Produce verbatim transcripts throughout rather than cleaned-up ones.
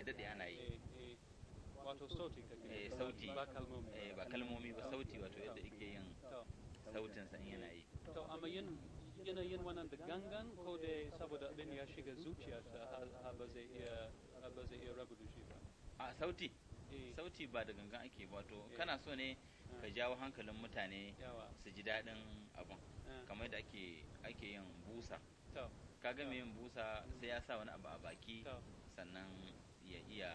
daɗe ana yi. eh, eh, wato sauti kake Eh, ba- sauti. ba kalmomi Eh, ba kalmomi ba, sauti wato yadda ake yin to sautinsa in yana yi. to amma yin yana yin wannan da gangan ko dai saboda abin ya shiga zuciyarsa har har ba zai iya har ba zai iya rabu da shi ba A sauti eh sauti ba da gangan ake ba, wato Eh. kana so ne Ah. ka jawo hankalin mutane yawa su ji daɗin abun, ah, kamar da ake ake yin busa. to Kaga mai yin busa sai ya sa wani abu a baki to sannan ya iya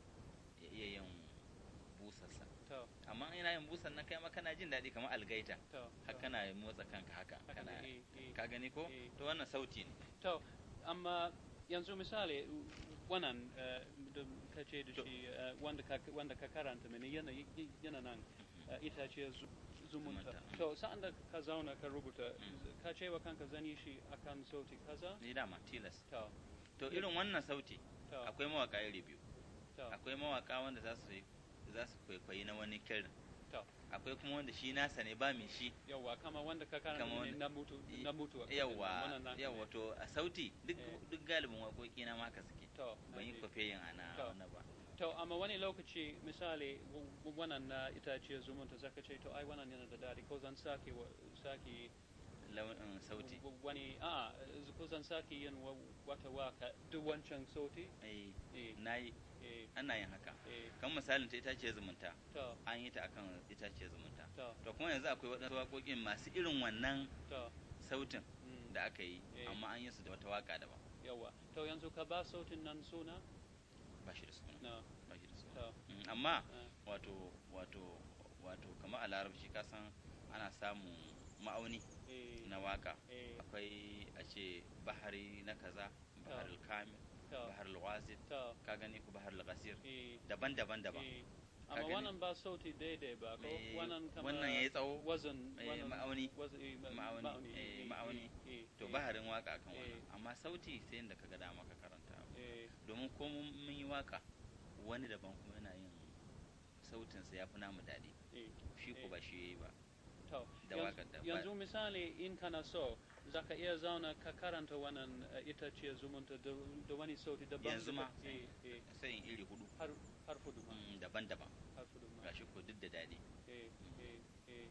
ya iya yin busarsa. to Amma ina yin busar nan kai ma kana jin daɗi kamar algaita, to har kana motsa kanka haka Haka kana ne, eh, eh. ka gani ko Eh. to wannan sauti ne. to amma yanzu misali wannan eh, da ka ce da To. shi eh, wanda ka wanda ka karanta mini yana yana nan eh, itace zu- zumunta Zumunta. to sa'an da ka zauna ka rubuta Mm. ka ce wa kanka zan yi shi akan sauti kaza Ni dama tilas. to To irin wannan sauti to akwai mawaka iri biyu. to Akwai mawaka wanda za su yi- za su kwaikwayi na wani kirin. to Akwai kuma wanda shi nasa ne ba mai shi. yawa kama wanda ka karanta Kama mini wanda- na mutu na mutuwa Yawwa wannan naka yawwa ne. to a sauti duk Eh. duk galibin waƙoƙi na maka suke. to Ban yi naji. kwafiyin ana To. wannan ba. to amma wani lokaci misali w- w- wannan na itace zumunta zaka ce to ai wannan yana da dadi ko zan sake wa- sake Launin sauti. w- wani a ko zan sake yin wa- wata waka duk wancan sauti Eh, eh nayi eh ana yin haka. eh Kan misalin ta itace zumunta. to An yi ta akan itace zumunta. to To kuma yanzu akwai waɗansu waƙoƙin masu irin wannan to sautin mm, da aka yi, Eh. amma an yi su da wata waka daban. yawa to yanzu ka ba sautin nan suna Ba shi da suna. no Ba shi da suna. to Mm, Amma eh, wato wato wato kamar a larabci ka san ana samun ma'auni eh na waka. eh Akwai a ce bahari na kaza, bahar al-kamil, to bahar al-wasit, to ka gani ku bahar al-qasir, eh daban-daban daban. eh Ka amma gani? wannan ba sauti daidai ba ko Eh, wannan kama wannan yayi tsawo, wazan eh, wannan ma'auni, waz- eh, ma- ma'auni, eh, eh, ma'auni. eh, eh, to eh, baharin waka kan Eh. wannan, amma sauti sai inda kaga dama ka karanta. eh, Domin ko mun mun yi waka wani daban kuma yana yin sautinsa ya fi namu daɗi, eh. shi ko Eh. ba shi yayi ba. To, Da yanzu- wakar da ba- yanzu misali in kana so za ka iya zauna ka karanta wannan eh, itace zumunta da da wani sauti daban Yanzu ma eh, eh, sai in iri hudu, har har fudu ma mm, daban-daban, har fudu ma gashi ko duk da daɗi. eh, eh, eh.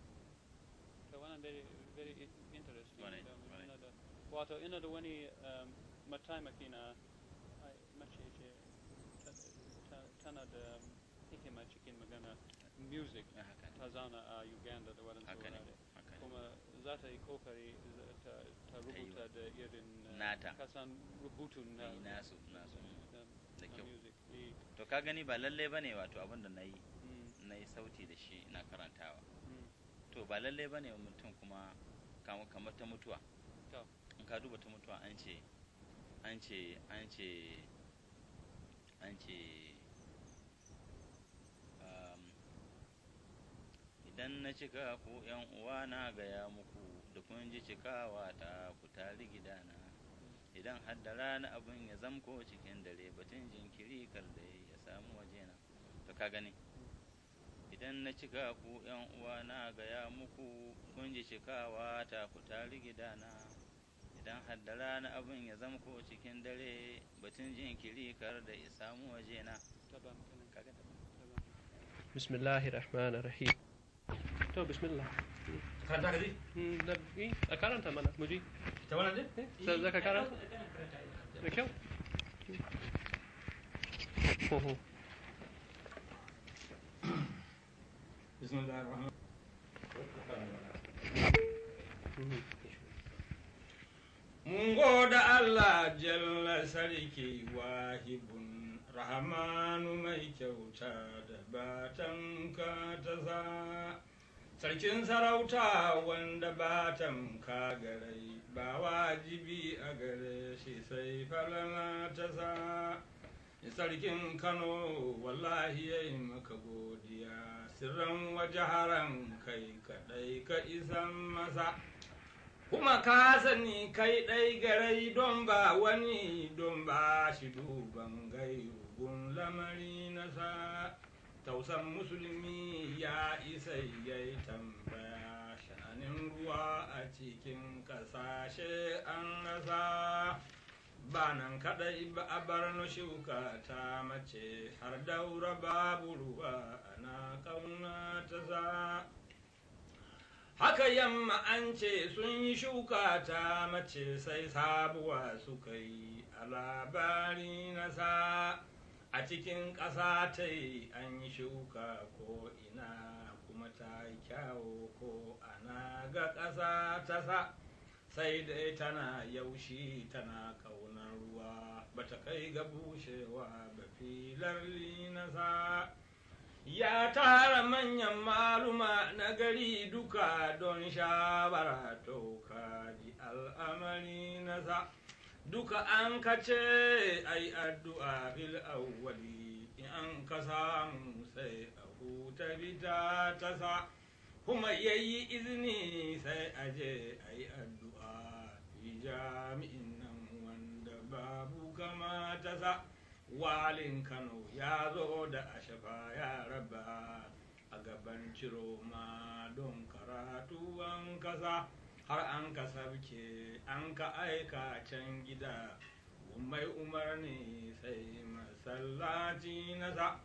To wannan very very i- interesting Kwarai, da- kwarai. ina da wato ina da wani um, mataimaki na ai, mace ce ta- ta- tana da hikima cikin magana music Ah, haka ne, ta zauna a Uganda da waɗansu haka ne, wurare haka ne. kuma za ta yi kokari za- ta, ta yi rubuta wa- da irin uh, Nata. kasan rubutun na, Eh, nasu, nasu, na, da na kyau. music eh, To ka gani ba lallai bane wato abin da na yi mm, na yi sauti da shi na karantawa. mm, To ba lallai bane mutum kuma kama- kamar ta mutuwa. to In ka duba ta mutuwa an ce an ce an ce an ce um, idan na cika ku yan uwa na gaya muku da kun ji cikawa ta ku tari gidana, idan har da rana abin ya zamko cikin dare batun jinkiri kar da ya samu wajena. To ka gani, idan na cika ku yan uwa na gaya muku kun ji cikawa ta ku tari gidana, idan har da rana abin ya zamko cikin dare batun jinkiri kar da ya samu wajena. daban kenan, Kaga daban. daban. Bismillahir Rahmanir Rahim. To bismillah. Karanta ka ji? Hmm, da eh, a karanta mana muji. Ta wannan din? Eh, za za ka karanta? Da kyau. Ho ho. Bismillahir Rahmanir Mhm. Mun goda Allah jalla sarki wahibun rahmanu mai kyauta da batan ka ta sa. Sarkin sarauta wanda batan ka garai ba wajibi a gare shi sai falala ta sa. Sarkin Kano wallahi ya yi maka godiya sirran wajaharan kai kaɗai ka isan masa. Kuma ka sani kai ɗai garai don ba wani don ba shi duban gairugun lamari nasa. Tausan musulmi ya isa ya yi tambaya sha'anin ruwa a cikin ƙasashe an rasa. ba nan kaɗai ba a bar no shuka ta mace har daura babu ruwa ana ƙauna ta sa. Haka yamma an ce sun yi shuka ta mace sai sabuwa suka yi a labari na sa. A cikin ƙasa ta yi an yi shuka ko ina kuma ta yi kyawo ko ana ga ƙasa ta sa. Sai dai tana yaushi tana ƙaunar ruwa bata kai ga bushewa ba filar linasa. Ya tara manyan maluma na gari duka don shawara to kaji al'amari nasa. Duka an kace ai addu'a fil awwali in an ka samu sai a huta bita ta sa. Kuma yayi izini sai aje ai addu'a fi jami'in nan wanda babu kama ta sa. Walin Kano ya zo da ashafa ya raba a gaban Ciroma don karatu an kasa. Har an ka sabke an ka aika can gida mai umarni sai masallaci nasa.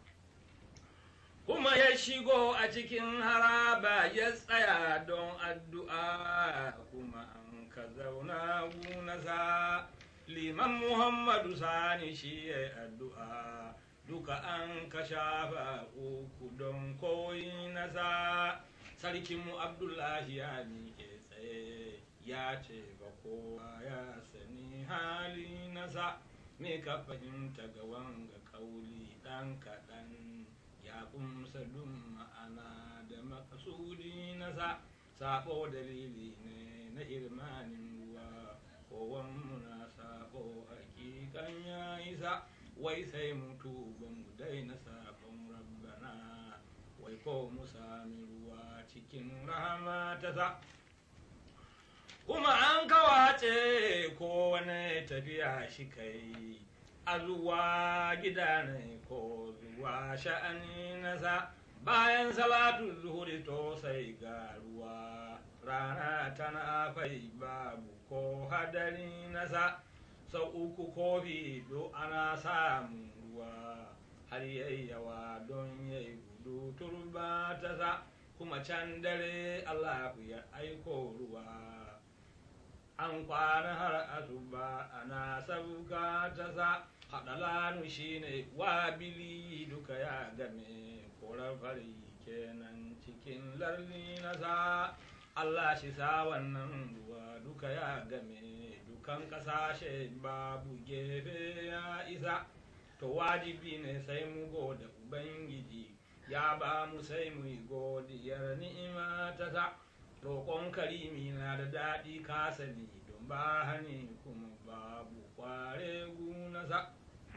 Kuma ya shigo a cikin haraba ya tsaya don addu'a kuma an ka zauna gunasa. Liman Muhammadu Sani shi ya addu'a duka an ka shafa uku don koyi nasa. Sarkinmu Abdullahi ya miƙe tsaye ya ce ba kowa ya sani hali nasa. Me ka fahimta ga wanga kauli ɗan kaɗan ya kumsa dun ma'ana da makasudi nasa. Sabo dalili ne na irmanin ruwa kowan muna sabo hakikan ya isa. Wai sai mutu ba mu daina sabon rabbana wai ko mu sami ruwa cikin rahama ta sa. Kuma an kawace ko wani tafiya shi kai a zuwa gida ne ko zuwa sha'ani nasa. Bayan salatu zuhuri to sai ga ruwa rana tana fai babu ko hadari nasa. Sau uku kofi do ana samun ruwa har yayyawa don yayi gudu turba ta sa. Kuma can dare Allah ya aiko ruwa an kwana har asuba ana sauka ta sa. Haɗalanu shi ne wabili duka ya game korar fari kenan cikin larni nasa. Allah shi sa wannan ruwa duka ya game dukan ƙasashe babu gefe ya isa. To wajibi ne sai mu goda Ubangiji ya ba mu sai mu yi godiyar ni'ima ta sa. Roƙon karimi na da daɗi ka sani don ba hani kuma babu kware gunasa.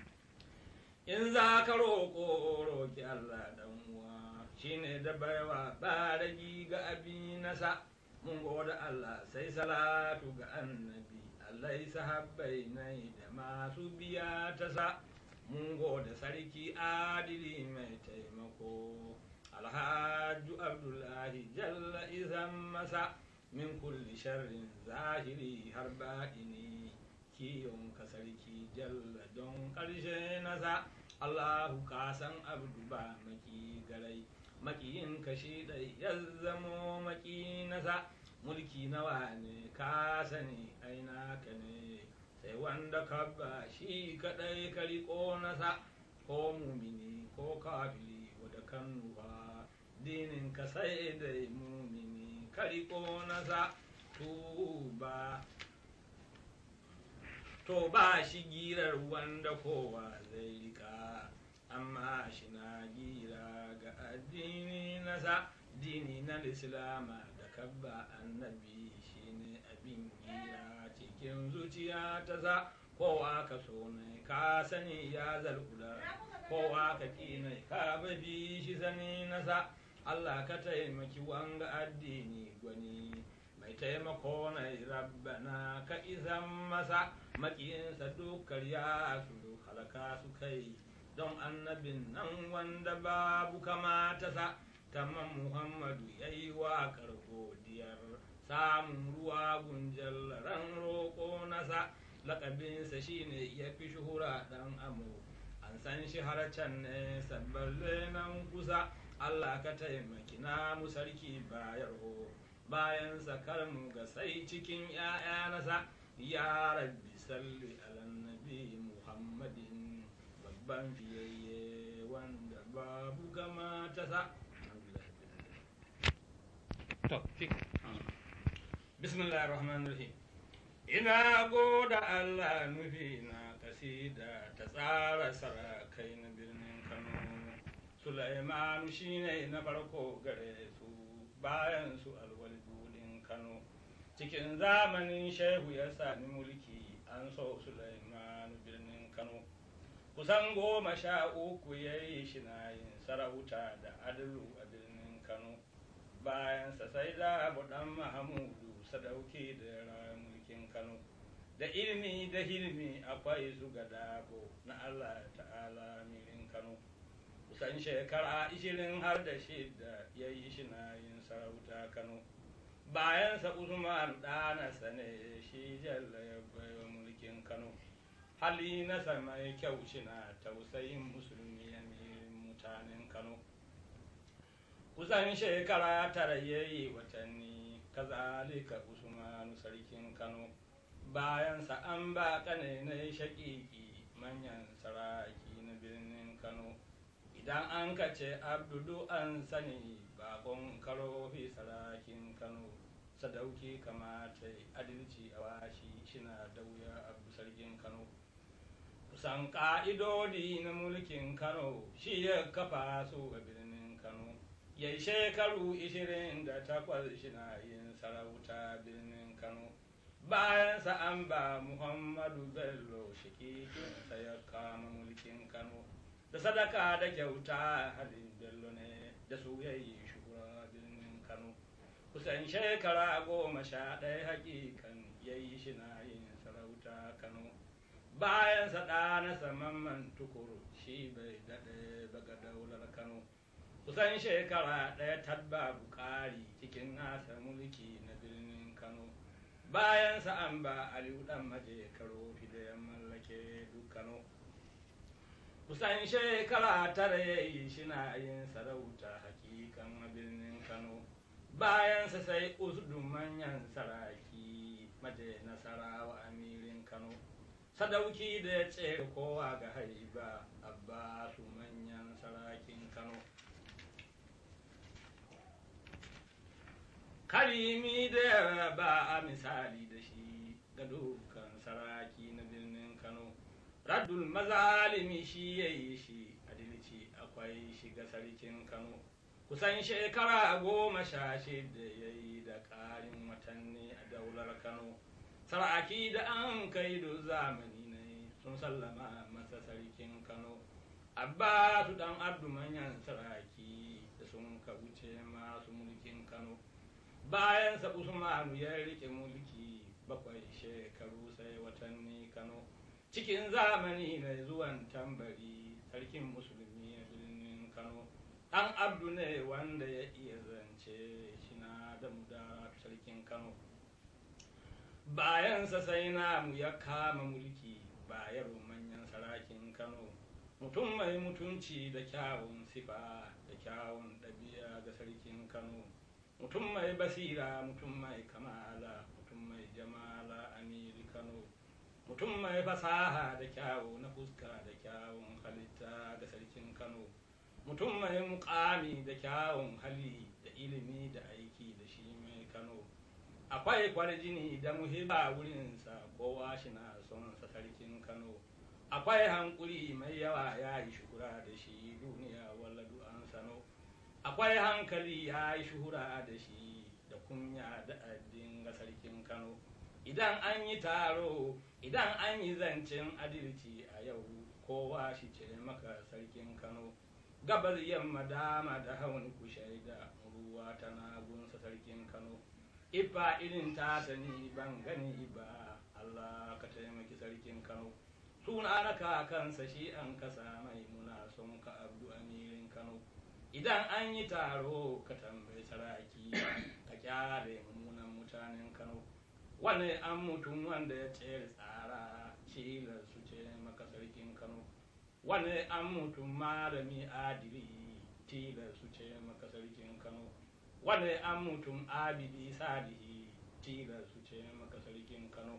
In za ka roƙo roƙi Allah ɗan uwa shi ne da baiwa ba ragi ga abi nasa. Mun goda Allah sai salatu ga annabi Allah sahabbai nai da masu biya ta sa. Mun goda sarki adili mai taimako Alhaju Abdullahi Jalla izan masa. Min kulli sharrin zahiri har baɗini kiyon ka sarki Jalla don ƙarshe nasa. Allahu ka san abdu ba maki garai makiyin ka shi ɗai ya zamo maki nasa. Mulki nawa ne ka sani aina ka ne sai wanda ka ba shi kaɗai ka riƙo nasa. Ko mumini ko kafiri wadda kan nufa dinin ka sai dai mumini ka riƙo nasa. Tuba to ba shi girar wanda kowa zai rika amma shi na gira ga addini nasa. Dini na Islama da kabba annabi shine abin gira cikin zuciya ta sa. Kowa ka so ne ka sani ya zalkula kowa ka ƙi ne ka babi shi sani nasa. Allah ka taimaki wanga addini gwani mai taimako na rabbana ka izan masa. Maƙiyinsa dukkan ya su halaka su kai don annabin nan wanda babu kamata sa. Tamman Muhammadu ya yi waƙar godiyar samun ruwa gunjallaran roƙo nasa. lakabinsa shine ya fi shuhura dan amo an san shi har can ne sabballe nan kusa Allah ka taimaki na mu sarki bayarho bayan sakar mu ga sai cikin ‘ya'ya nasa ya rabbi salli ala nabi muhammadin babban fiyayye wanda babu gama ta sa to shi bismillahir rahmanir rahim ina goda Allah nufi na kasida ta tsara sarakai na birnin Kano Sulaimanu shine na farko gare su bayan su alwalidulin Kano cikin zamanin shehu ya sami mulki an so Sulaimanu birnin Kano kusan goma sha uku ya yi shi na yin sarauta da adalu a birnin Kano bayansa sai da dan Mahamudu sadauki da ra mulkin Kano da ilmi da hilmi akwai su ga dabo na Allah ta'ala mirin Kano kusan shekara ishirin har da shida ya yi shi na yin sarauta Kano bayansa Usman ɗanasa ne shi jalla ya baiwa mulkin Kano hali nasa mai kyau shi na tausayin musulmi ya mirin mutanen Kano kusan shekara tara ya yi watanni kazalika Usmanu sarkin Kano bayansa an ba ƙanenai shaƙiƙi manyan saraki na birnin Kano idan an kace abdudu an sani bakon karofi sarakin Kano sadauki kamata adalci a washi shina da wuya abu sarkin Kano kusan ƙa'idodi na mulkin Kano shi ya kafa su a birnin Kano yai shekaru ishirin da takwas shina yin sarauta birnin Kano bayansa an ba Muhammadu Bello shikikinsa ya kama mulkin Kano da sadaka da kyauta halin Bello ne da su yayi shura birnin Kano kusan shekara goma sha ɗaya hakikan yayi shina yin sarauta Kano bayansa ɗanasa Mamman Tukuru shi bai daɗe baga daular Kano kusan shekara ɗaya tabba bukari cikin nasa mulki na birnin Kano bayansa an ba Aliyu ɗan maje karo da ya mallake duk Kano kusan shekara tara ya yi shina yin sarauta hakikan a birnin Kano bayansa sai usdu manyan saraki maje nasarawa amirin Kano sadauki da ya tsere kowa ga haiba abbasu manyan sarakin Kano karimi da ba a misali da shi ga dukkan saraki na birnin Kano raddul mazalimi shi ya yi shi adalci akwai shi ga sarkin Kano kusan shekara goma sha shida ya yi da ƙarin watanni a daular Kano saraki da an kai da zamani ne sun sallama masa sarkin Kano abbasu dan abdu manyan saraki da sun ka wuce masu mulkin Kano bayansa Usmanu ya rike mulki bakwai shekaru sai watanni Kano cikin zamani mai zuwan tambari sarkin musulmi a birnin Kano ɗan abdu ne wanda ya iya zance shi na da muda sarkin Kano bayansa sai namu ya kama mulki bayar manyan sarakin Kano mutum mai mutunci da kyawun sifa da kyawun ɗabi'a ga sarkin Kano mutum mai basira mutum mai kamala mutum mai jamala amiri Kano mutum mai fasaha da kyawu na fuska da kyawun halitta ga sarkin Kano mutum mai mukami da kyawun hali da ilimi da aiki da shi mai Kano akwai kwarjini da muhibba wurinsa kowa shi na son sa sarkin Kano akwai hankuri mai yawa ya yi shukura da shi duniya walladu an sano akwai hankali ya yi shuhura da shi da kunya da addin ga sarkin Kano idan an yi taro idan an yi zancen adalci a yau kowa shi ce maka sarkin Kano gabar yamma dama da hawan ku shaida ruwa tana gunsa sarkin Kano ifa irin ta sani ban gani ba Allah ka taimaki sarkin Kano suna na kakansa shi an kasa mai muna son ka abdu amirin Kano idan an yi taro ka tambayi saraki ka kyale mummunan mutanen Kano wane an mutum wanda ya tsere tsara cilar su ce maka sarkin Kano wane an mutum malami adili tilar su ce maka sarkin Kano wane an mutum abidi salihi tilar su ce maka sarkin Kano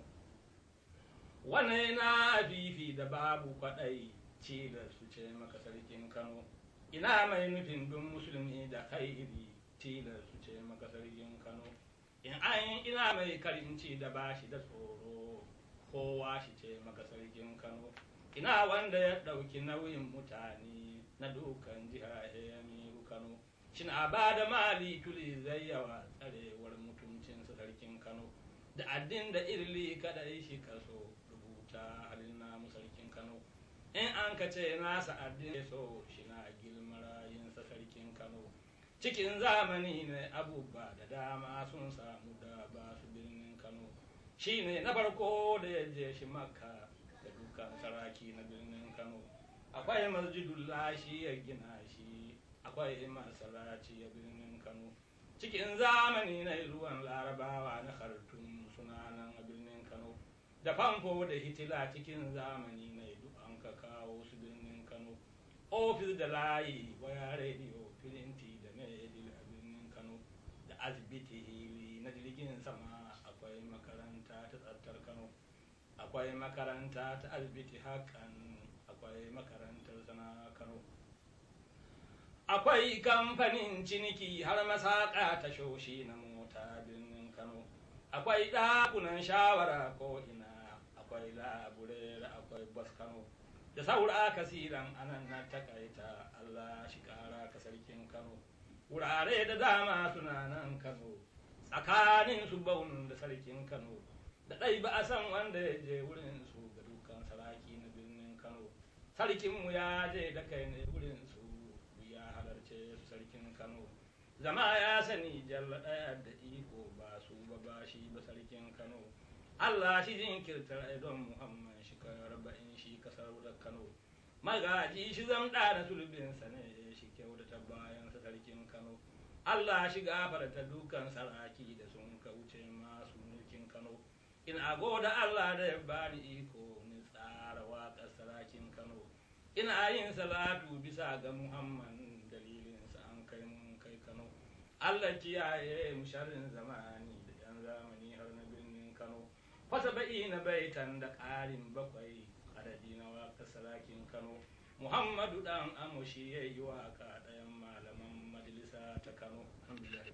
wane na fifi da babu kwaɗai tilar su ce maka sarkin Kano ina mai nufin dun musulmi da khairi tilar su ce maka sarkin Kano in an ina mai karinci da bashi da tsoro kowa shi ce maka sarkin Kano ina wanda ya ɗauki nauyin mutane na dukan jiha Emiru Kano shina ba da mali tuli zai yawa tsarewar mutuncinsa sarkin Kano da addin da irli kadai shi kaso rubuta halin namu sarkin Kano in an ka ce nasa addin so shina gilmarayinsa sarkin Kano cikin zamani ne abubuwa da dama sun samu da ba su birnin Kano shi ne na farko da ya je shi Makka da dukkan saraki na birnin Kano akwai masjidullah shi ya gina shi akwai masallaci ya birnin Kano cikin zamani na ruwan larabawa na Khartoum suna nan a birnin Kano da famfo da hitila cikin zamani na duk an ka kawo su birnin Kano ofis da layi waya rediyo filinti da medil a birnin Kano da asibiti hili na jirgin sama akwai makaranta ta tsattar Kano akwai makaranta ta asibiti hakan akwai makarantar sana Kano akwai kamfanin ciniki har masaka ta shoshi na mota birnin Kano akwai ɗakunan shawara ko ina akwai laburera akwai bas Kano da saura kasiran anan na takaita Allah shi kara ka sarkin Kano wurare da dama suna nan Kano tsakanin su baun da sarkin Kano da ɗai ba a san wanda ya je wurin su ga dukkan saraki na birnin Kano sarkin mu ya je da kai ne wurin su ya halarce su sarkin Kano zama ya sani jalla ɗaya da iko ba su ba ba shi ba sarkin Kano Allah shi jinkirtar don Muhammad shi ka arba'in shi kasar da Kano magaji shi zan da sulbinsa ne shi kyautata bayan sa sarkin Kano Allah shi gafarta dukan saraki da sun kauce masu mulkin Kano ina goda Allah da ya bani iko ni tsara waƙar sarakin Kano ina yin salatu bisa ga Muhammad dalilin sa an kai mun kai Kano Allah kiyaye mu sharrin zamani da yan zamani har na birnin Kano fasa ba'i na baitan da ƙarin bakwai adadi na waƙar sarakin Kano Muhammadu dan amushi yayi waƙa ɗayan malaman majalisa ta Kano alhamdulillah.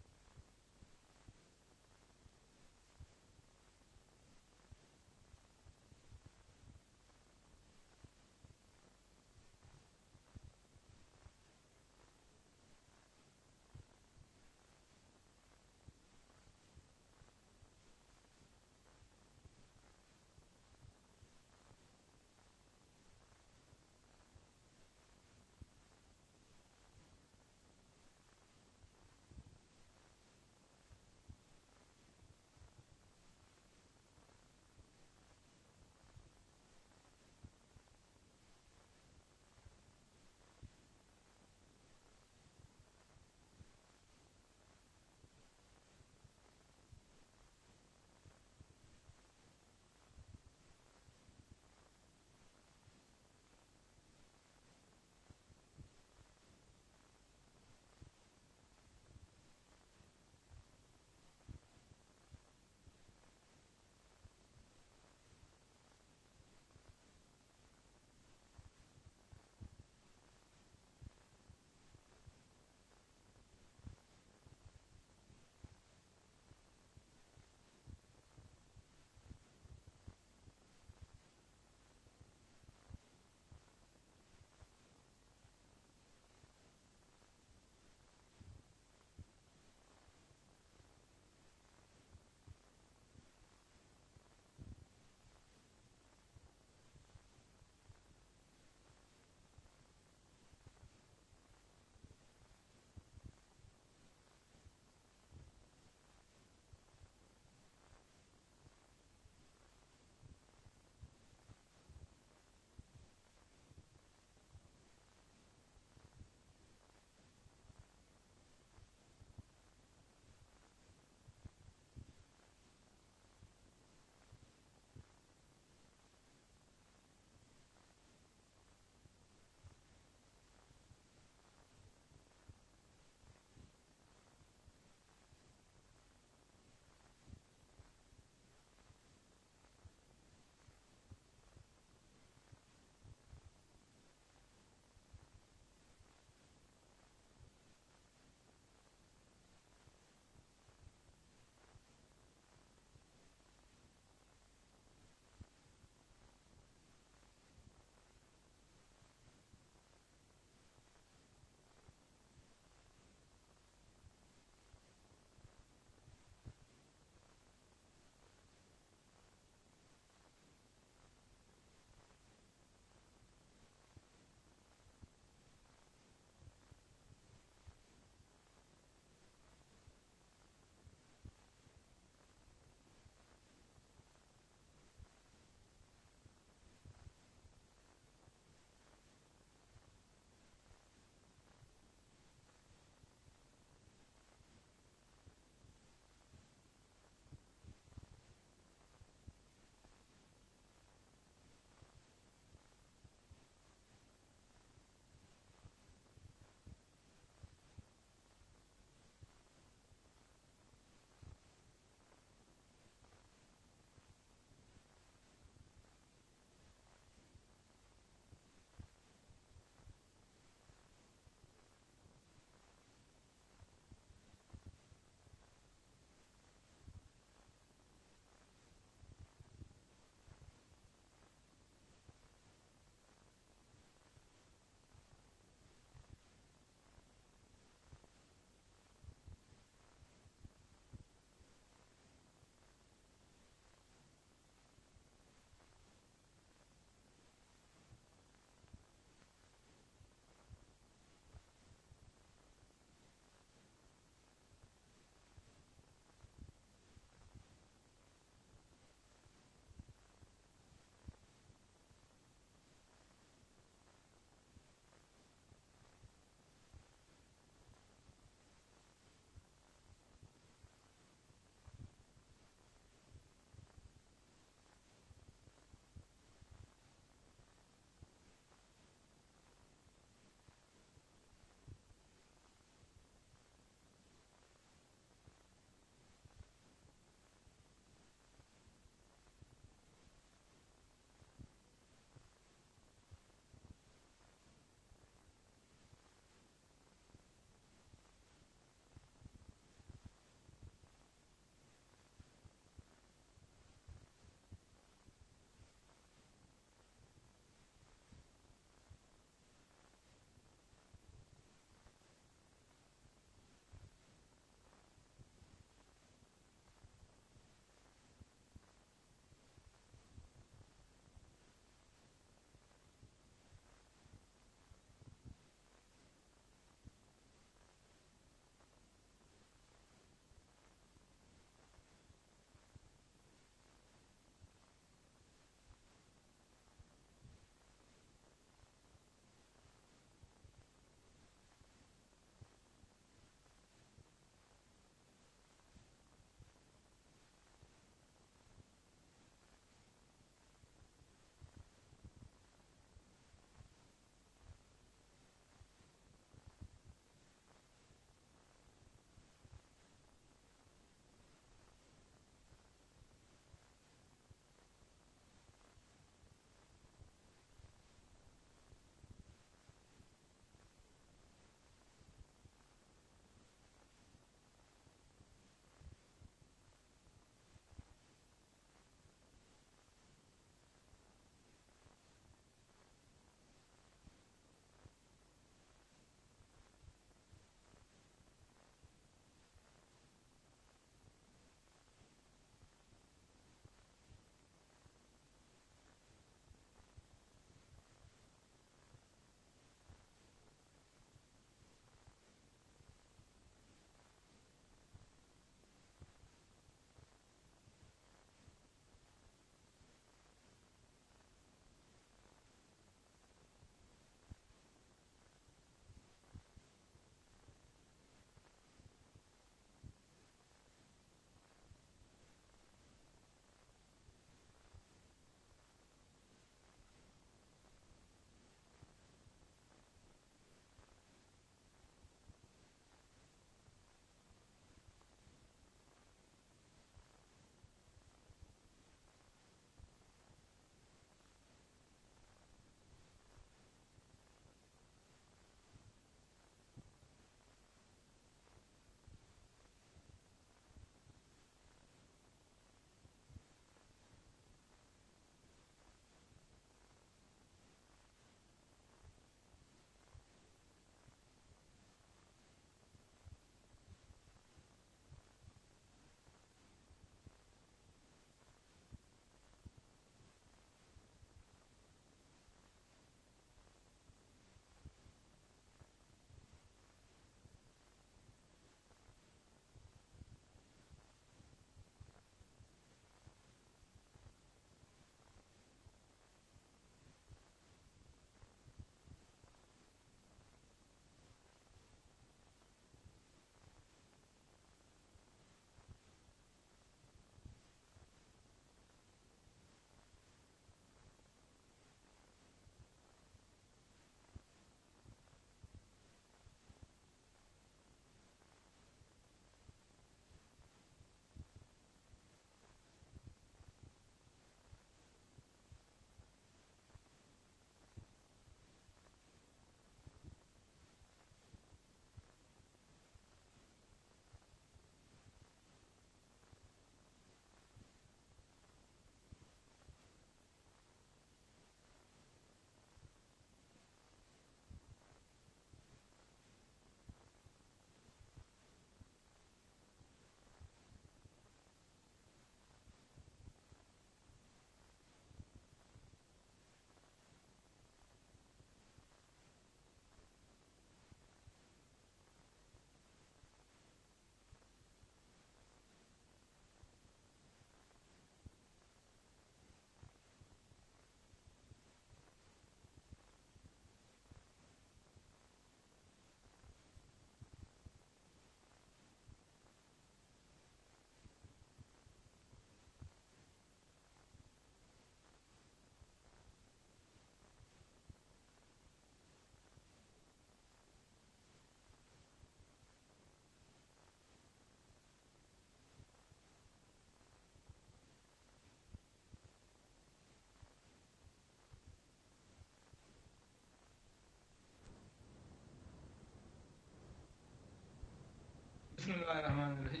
bismillahir rahmanir rahim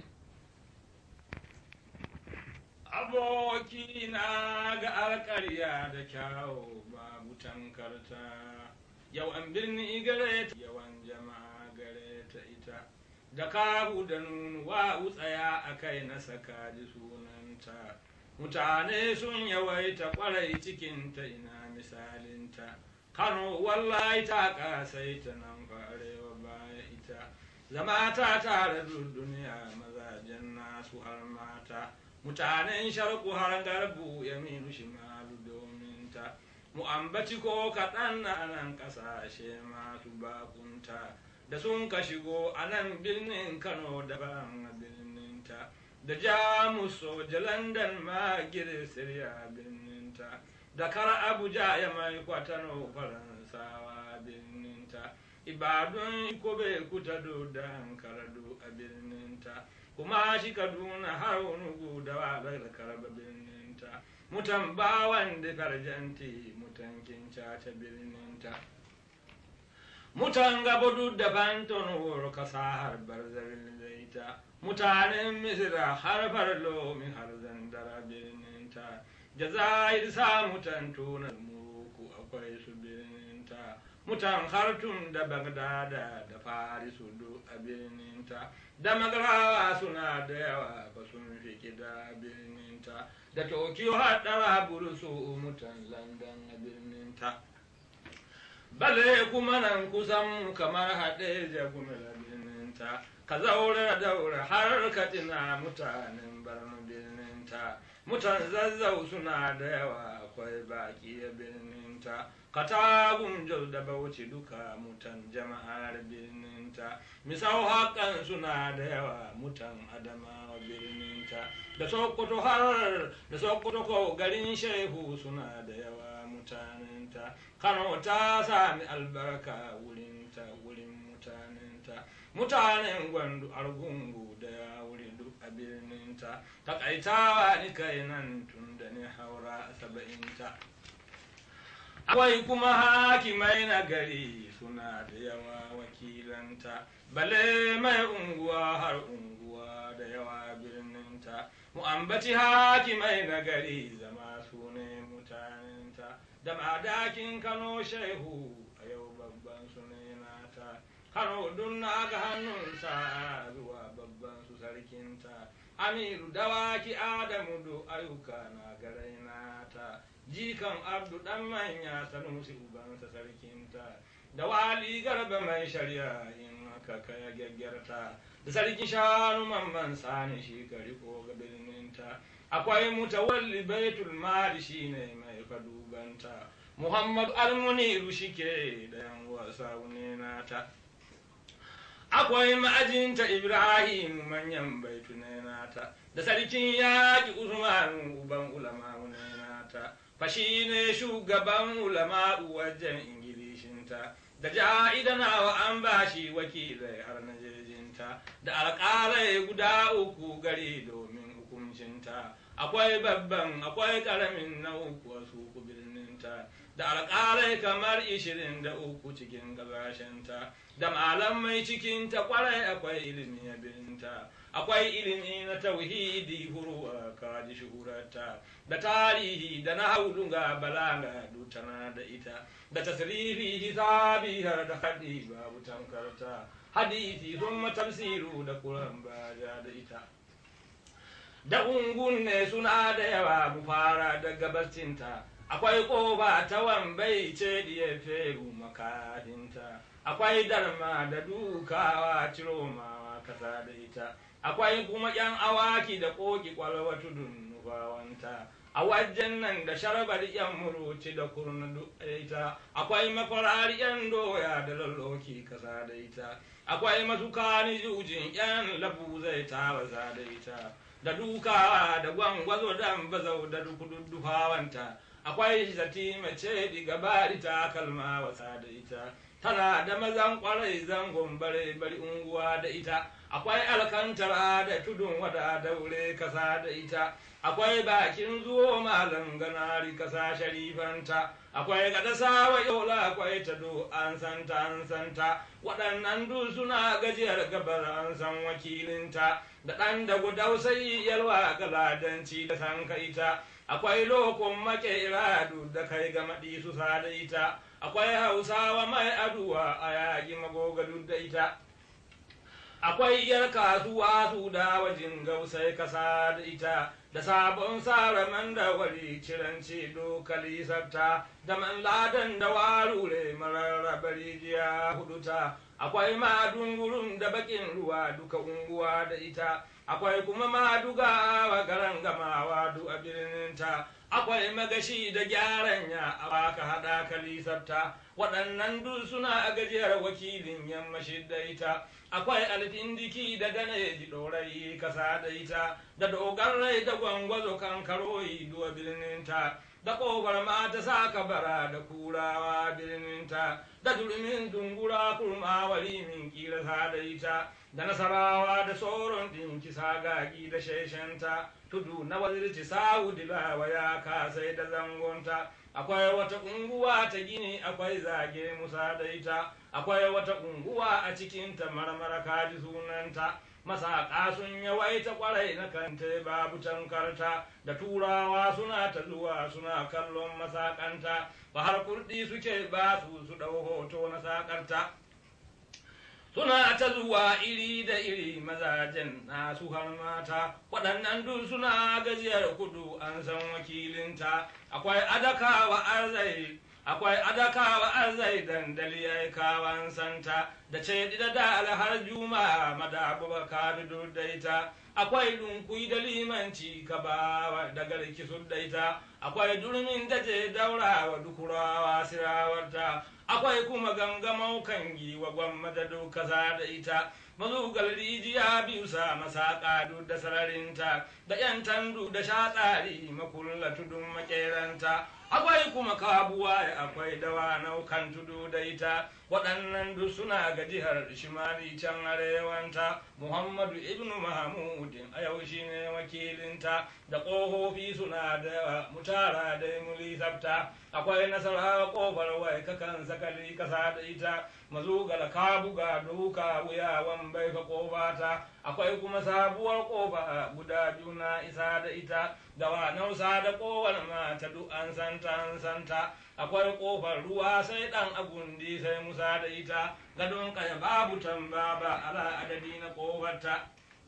abokina ga alƙarya da kyawu babu tankarta yawan birni gare ta yawan jama'a gare ta ita da kabu da nunuwa tsaya a kai na saka ji sunanta mutane sun yawaita kwarai cikinta ina misalinta kano wallahi ta kasaita nan farewa baya ita zama ta tare duniya mazajen nasu har mata mutanen sharku har garbu yaminu shimalu domin ta mu ambaci ko kaɗan na nan ƙasashe masu bakunta da sun ka shigo a nan birnin kano daban a birninta da jamus soja london ma girisiriya birninta da kar abuja ya mai kwatano faransawa birninta ibadun kobe kutado da ankarado a birninta kuma shi kaduna har wani da walar da karaba birninta mutan bawan da farjanti mutan kinca ta birninta mutan gabudu da banton wuro kasa har barzarin zaita mutanen misira har farlo min har zandara birninta jazair sa mutan tunan muruku akwai su birninta mutan hartun da bagdada da farisu duk a birninta da magarawa suna da yawa ba sun fi gida birninta da tokyo haɗara burusu mutan london a birninta bale kuma nan kusan kamar haɗe jagumila birninta ka zaure daure har katina mutanen barno birninta mutan zazzau suna da yawa akwai baki a birninta katagun jau da bauchi duka mutan jama'ar birninta misau hakan suna da yawa mutan adamawa birninta da sokoto har da sokoto ko garin shehu suna da yawa mutanenta kano ta sami albarka wurinta wurin mutanenta mutanen gwandu argungu da ya wuri duk a birninta takaitawa ni kai nan tun da ni haura saba'inta akwai kuma hakimai na gari suna da yawa wakilanta bale mai unguwa har unguwa da yawa birninta mu ambaci hakimai na gari zama su ne mutanenta da madakin kano shehu a yau babban su ne nata kano dun na ga hannunsa zuwa babban su sarkinta amiru dawaki adamu do ayyuka na garai nata jikan abdu dan manya sanusi ubansa sarkinta da wali garba mai shari'a in aka kaya gyaggyarta da sarkin shanu mamman sani shi kari ko ga birninta akwai mutawalli baitul mali shine mai kadubanta muhammad almuniru shike da yan wasa nata akwai ma'ajinta ibrahim manyan baitu nata da sarkin yaƙi usmanu uban ulama nata fashi ne shugaban ulama wajen ingilishinta da ja'idanawa an bashi wakilai har na jirjinta da alƙalai guda uku gari domin hukuncinta akwai babban akwai ƙaramin na uku wasu birninta da alƙalai kamar ishirin da uku cikin gabashinta da malamai cikinta kwarai akwai ilimi a birninta akwai ilimi na tauhidi huruwa kaji shuhurarta da tarihi da na haulunga balaga dutana da ita da tasirifi hisabi har da haɗi babu tankarta hadisi sun tafsiru da kuran baja da ita da ungun ne suna da yawa mu fara da gabacinta akwai ƙoba ta wambai ce diye feru makahinta akwai darma da dukawa ciromawa kasa da ita akwai kuma yan awaki da koki kwalwa tudun nufawanta a wajen nan da sharbar yan muruci da kurna ita akwai makwarari yan doya da lalloki kasa da ita akwai masukani jujin yan labu zai tawaza da ita da dukawa da gwangwazo da bazau da dukududduhawanta akwai zati mace diga bari ta kalma wasa da ita tana da mazan kwarai zangon bare bari unguwa da ita akwai alkantara da tudun wada daure kasa da ita akwai bakin zuwo malam ganari kasa sharifanta akwai gada sawa yola akwai tado an santa an santa waɗannan du suna gajiyar gabar an san wakilinta da ɗan da gudau sai yalwa galadanci da san kaita akwai lokon makera da kai ga maɗi su sada ita akwai hausawa mai aduwa a yaƙi magogadu da ita akwai yar kasuwa su da wajen gausai kasa da ita da sabon saraman da wari ciranci dokali sabta da man ladan da warure mararraba rijiya huduta akwai madungurun da bakin ruwa duka unguwa da ita akwai kuma maduga wa garan gamawa du a birninta akwai magashi da gyaran ya a ka haɗa kalisabta waɗannan duk suna a gajiyar wakilin yammashi da ita akwai alfindiki da ganeji ɗorayi kasa da ita da dogarai da gwangwazo kan karoyi duwa birninta da ƙofar mata sa bara da kurawa birninta da durmin dungura kurma wari min kila sa da ita da nasarawa da tsoron ɗinki sagagi da sheshenta tudu na wazirci sa'udilawa ya kasai da zangonta akwai wata unguwa ta gini akwai zage musa da ita akwai wata unguwa a cikinta marmara kaji sunanta masaƙa sun yawaita kwarai na kante babu tankarta da turawa suna ta zuwa suna kallon masaƙanta ba har kurɗi suke ba su su ɗau hoto na saƙarta suna ta zuwa iri da iri mazajen nasu har mata waɗannan duk suna gajiyar kudu an san wakilinta akwai adakawa arzai akwai adakawa arzai dandali ya kawan santa da ce da da alhar juma'a madabu baka daita akwai dunkui da limanci kabawa da garki su daita akwai durmin da je daura wa dukurawa sirawarta akwai kuma gangamau kan giwa gwamma da dokasa da ita mazugal rijiya biyu sa masaƙa duk da sararinta da yan tandu da shatsari makulla tudun makeranta akwai kuma kabuwa akwai dawa naukan tudu da ita waɗannan duk suna ga jihar shimali can arewanta muhammadu ibnu mahamudin a yau shi ne wakilinta da ƙofofi suna da mutara da muli sabta akwai nasara ƙofar wai kakan sakali kasa da ita mazugal kabuga duka wuyawan bai fa ƙofata akwai kuma sabuwar ƙofa guda biyu na isa da ita da wa nausa da ƙowar mata duk an santa an santa akwai ƙofar ruwa sai ɗan agundi sai musa da ita gadon kaya babu tamba ba ala adadi na ƙofarta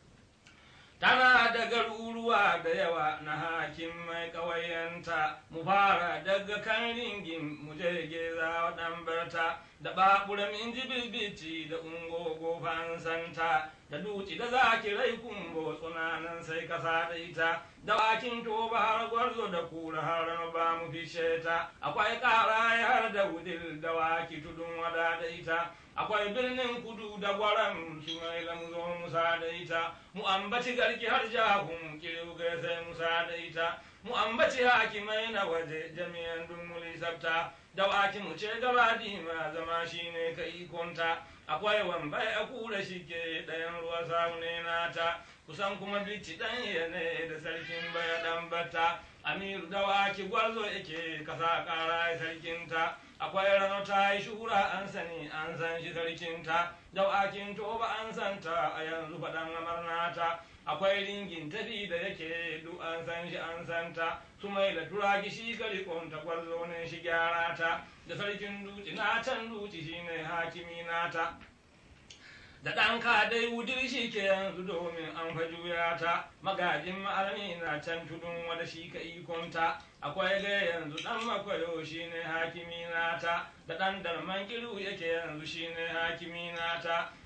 tana da garuruwa da yawa na hakim mai ƙawayenta mu fara daga kan ringin mu je geza ɗan barta da babura min jibilbici da ungogo fansanta da duci da zakirai kumbo tsunanan sai kasa da ita da wakin toba har gwarzo da kura har ba mu fishe ta akwai ƙara har da wudil da waki tudun wada da ita akwai birnin kudu da gwaram shi mai lamzo musa da ita mu ambaci garki har jahun kirga sai musa da ita mu ambaci hakimai na waje jami'an dumuli sabta da waki mu ce gaba dima zama shine ka ikonta akwai wambai a kura shi ke ɗayan ruwa saune nata kusan kuma bici ɗan ne da sarkin baya ɗan bata amiru da waki gwarzo yake kasa ƙara sarkinta akwai rano ta yi shura an sani an san shi sarkinta da wakin toba an santa a yanzu faɗan amarnata akwai ringin tafi da yake duk an san shi an santa su mai da turaki shi kalikonta gwarzo ne shi gyara ta da sarkin duci na can duci shine hakimi nata da ɗan dai wudir shi ke yanzu domin an fa juya ta magajin ma'almi na can tudun wada shi ka ikonta akwai ga yanzu ɗan makwayo shi ne hakimi nata da ɗan darman kiru yake yanzu shi ne hakimi nata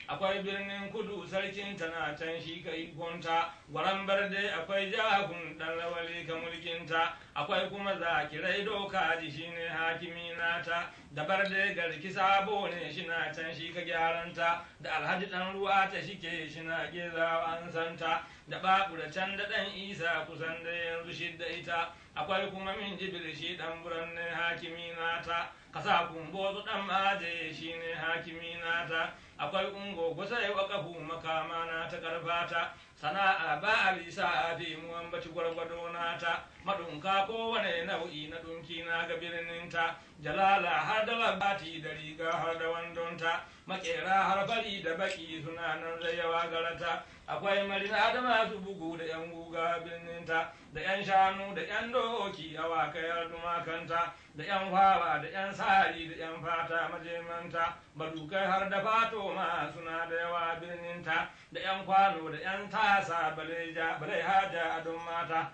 akwai birnin kudu sarkin tana can shi ka ikonta gwaran barde akwai jahun dan rawali ka mulkinta akwai kuma zakirai doka ji shine hakimi nata da barde garki sabo ne shina can shi ka gyaranta da alhaji dan ruwa ta shike shina gezawa an santa da babu da can da dan isa kusan da yanzu shidda ita akwai kuma min jibil shi dan buran ne hakimi nata kasa kumbozu dan maje shine hakimi nata akwai ungo gusai wakafu makama na ta karfata sana'a ba alisa a fi mu ambaci gwargwado nata madunka kowane nau'i na dunki na ga birninta jalala har da labati da riga har da wandonta makera har fari da baki suna nan zai yawa garata akwai marina da masu bugu da yan guga birninta da yan shanu da yan doki awakai har dumakanta da yan fawa da yan sari da yan fata majemanta badukai har da fato ma suna da yawa birninta da yan kwano da yan tasa balai haja a don mata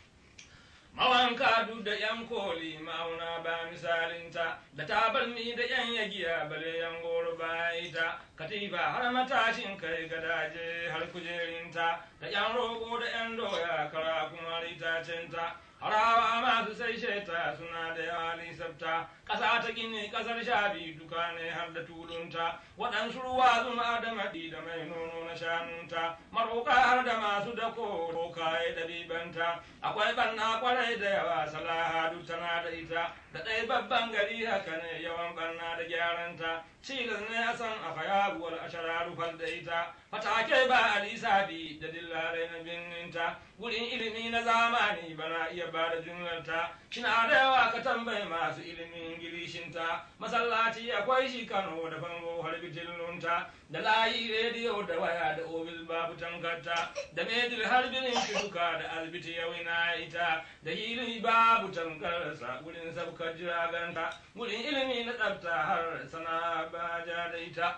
mawanka duk da yan koli ma'auna ba misalinta da tabarni da yan yagiya bale yan goro ba ita katifa har matashin kai gadaje har kujerinta da yan rogo da yan doya kara kuma ritacinta harawa masu sai sheta suna da yawa lissafta ƙasa ta gini ƙasar shabi duka ne har da tulunta waɗansu ruwa zuma da maɗi da mai nono na shanunta maroka har da masu dako rokaye da bibanta akwai ɓanna kwarai da yawa salaha duk tana da ita da ɗaya babban gari haka ne yawan ɓanna da gyaranta cilas ne a san a fayabuwar ashara rufar da ita fatake ba a lissafi da dillarai na birninta wurin ilimi na zamani bana iya ba da jumlarta shina da yawa ka tambayi masu ilimin ingilishinta masallaci akwai shi kano da bango har bijillunta da layi rediyo da waya da obil babu tankarta da medil har binin duka da albiti yawina ita da hili babu tankarsa wurin sabkar jiraganta wurin ilimi na tsafta har sana baja da ita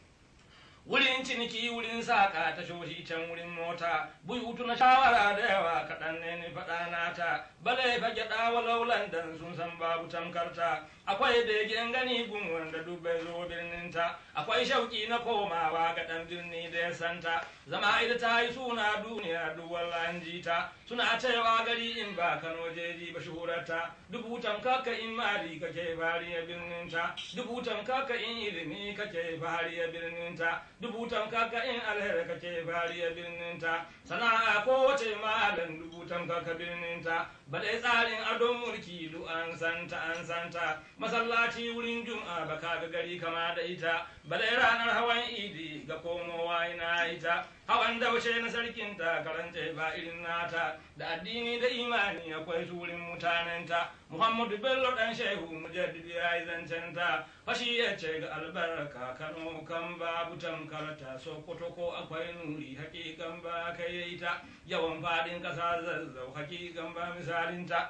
wurin ciniki wurin saƙa ta shoshi can wurin mota buyutu na shawara da yawa kaɗan ne ni faɗa nata bale fa gyaɗa walau landan sun san babu tamkarta akwai begen gani gun wanda duk bai zo birninta akwai shauƙi na komawa ga ɗan birni da ya santa zama ita ta yi suna duniya duk wallahi jita suna cewa gari in ba kano jeji ba shuhurarta dubutan kaka in mari kake fariya birninta dubutan kaka in ilimi kake fariya birninta dubutan kaka in alheri kake fariya birninta sana'a kowace malam dubutan kaka birninta bale tsarin adon mulki du an santa an santa masallaci wurin jum'a baka ga gari kama da ita bale ranar hawan idi ga komowa ina ita hawan daushe na sarkinta karance ba irin nata da addini da imani akwai surin mutanenta muhammadu bello dan shehu mujaddidi ya yi zancenta fashi ya ce ga albarka kano kan babu tankarta sokoto ko akwai nuri hakikan ba kai ita yawan fadin kasa zazzau hakikan ba misalinta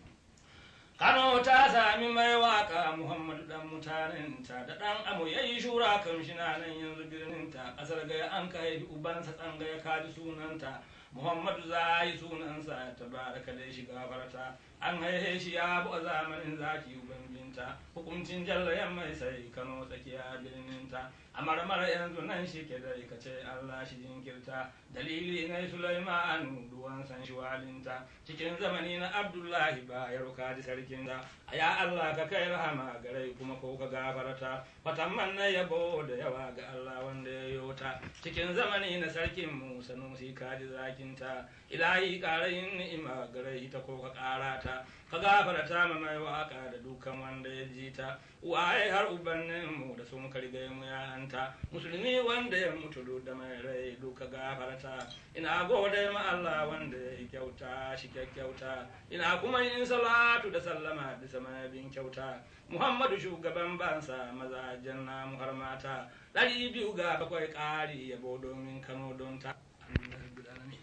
Kano ta sami mai waka Muhammadu dan mutanenta da dan amu yayi shura kan shina nan yanzu birninta kasar gaya an kai ubansa tsangaya kaji sunanta Muhammadu zai sunansa tabaraka dai shiga farta an haihe shi ya bu a zamanin zaki ubangijinta hukuncin jallayan mai sai Kano tsakiya birninta a marmara yanzu nan shi ke dai kace Allah shi jinkirta dalili ne Sulaimanu duwan san shi walinta cikin zamani na Abdullahi ba ya roka da sarkinta ya Allah ka kai rahama gare kuma ko ka gafarta fatamman na yabo da yawa ga Allah wanda ya yota cikin zamani na sarkin mu Sanusi kaji zakinta ilahi karayin ni'ima gare ita ko ka karata ka gafarta ma mai waka da dukan wanda ya ji ta waye har ubannin mu da sun karge mu ya hanta musulmi wanda ya mutu da mai rai duka gafarta ina gode ma Allah wanda ya kyauta shi kyauta ina kuma yin salatu da sallama da sama bin kyauta Muhammadu shugaban bansa mazajen namu har mata ɗari biyu ga bakwai ƙari yabo domin Kano don ta